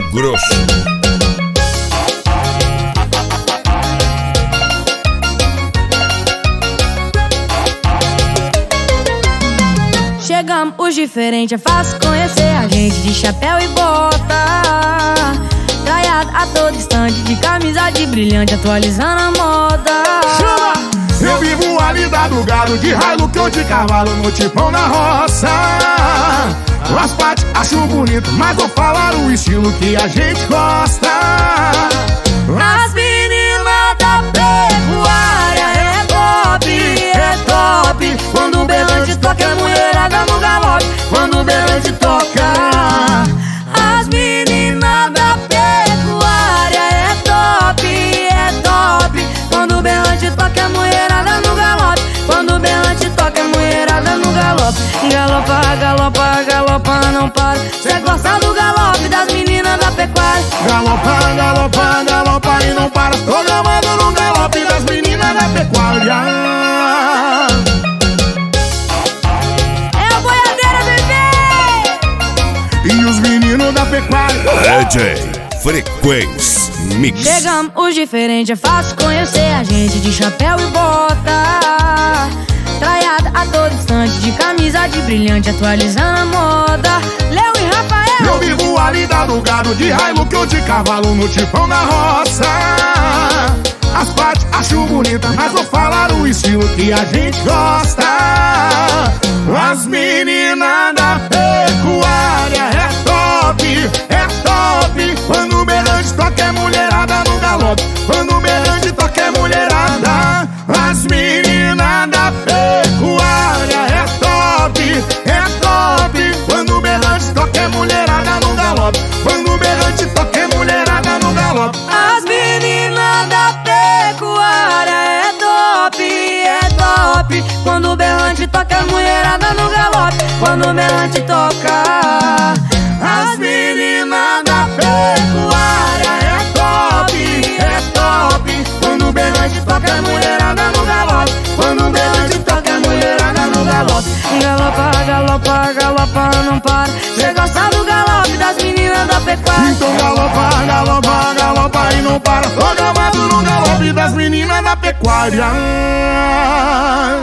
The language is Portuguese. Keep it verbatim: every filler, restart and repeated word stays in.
Grosso. Chegamos os diferentes, é fácil conhecer a gente de chapéu e bota, traiado a todo instante, de camisa de brilhante, atualizando a moda. Chama! Eu vivo a lida do gado, de Hilux ou de cavalo, no tipão na roça. As partes acho bonito, mas vou falar o estilo que a gente gosta. As meninas da pecuária é top, é top. Quando o berrante toca é mulherada no galope. Quando o berrante toca, as meninas da pecuária é top, é top. Quando o berrante toca é mulherada no galope. Quando o berrante toca é mulherada no galope. Galopa, galopa, galopa, não para. Cê gosta do galope das meninas da pecuária. Galopa, galopa, galopa e não para. Tô gravando no galope das meninas da pecuária. É a boiadeira, bebê! E os meninos da pecuária. D J Frequência Mix. Chegamos os diferentes, é fácil conhecer a gente de chapéu e bota, traiada a todo instante, de camisa de brilhante, atualizando a moda. Léo e Rafael. Eu vivo a lida do gado, de Hilux ou de cavalo, no tipão na roça. As partes acho bonita, mas vou falar o estilo que a gente gosta. As meninas da pecuária é top, é top. Quando o berrante toca é mulherada no galope. Quando o berrante toca é mulherada. As meninas da pecuária é top, é top. Quando o berrante toca é mulherada no galope. Quando o berrante toca é mulherada no galope. As meninas da pecuária é top, é top. Quando o berrante toca é mulherada no galope. Quando o berrante toca, as meninas da pecuária é top, é top. Quando o berrante toca é mulherada no galope. Quando o berrante toca é mulherada no galope. galopa, galopa, galopa, não para. Cê gosta do galope das meninas da pecuária. Então galopa, galopa, galopa e não para. Tô gravado no galope das meninas da pecuária.